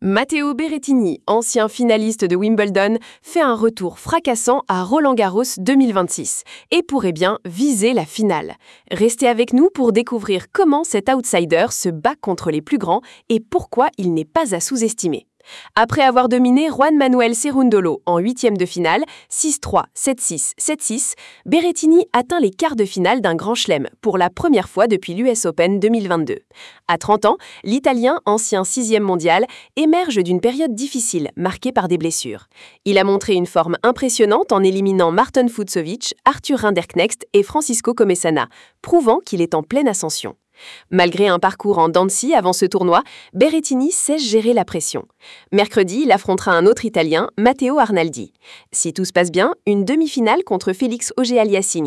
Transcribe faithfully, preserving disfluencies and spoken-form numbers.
Matteo Berrettini, ancien finaliste de Wimbledon, fait un retour fracassant à Roland-Garros deux mille vingt-six et pourrait bien viser la finale. Restez avec nous pour découvrir comment cet outsider se bat contre les plus grands et pourquoi il n'est pas à sous-estimer. Après avoir dominé Juan Manuel Cerundolo en huitième de finale, six trois, sept six, sept six, Berrettini atteint les quarts de finale d'un grand chelem pour la première fois depuis l'U S Open deux mille vingt-deux. À trente ans, l'Italien, ancien sixième mondial, émerge d'une période difficile marquée par des blessures. Il a montré une forme impressionnante en éliminant Marton Fucsovics, Arthur Rinderknecht et Francisco Comesana, prouvant qu'il est en pleine ascension. Malgré un parcours en dents de scie avant ce tournoi, Berrettini sait gérer la pression. Mercredi, il affrontera un autre Italien, Matteo Arnaldi. Si tout se passe bien, une demi-finale contre Félix Auger-Aliassime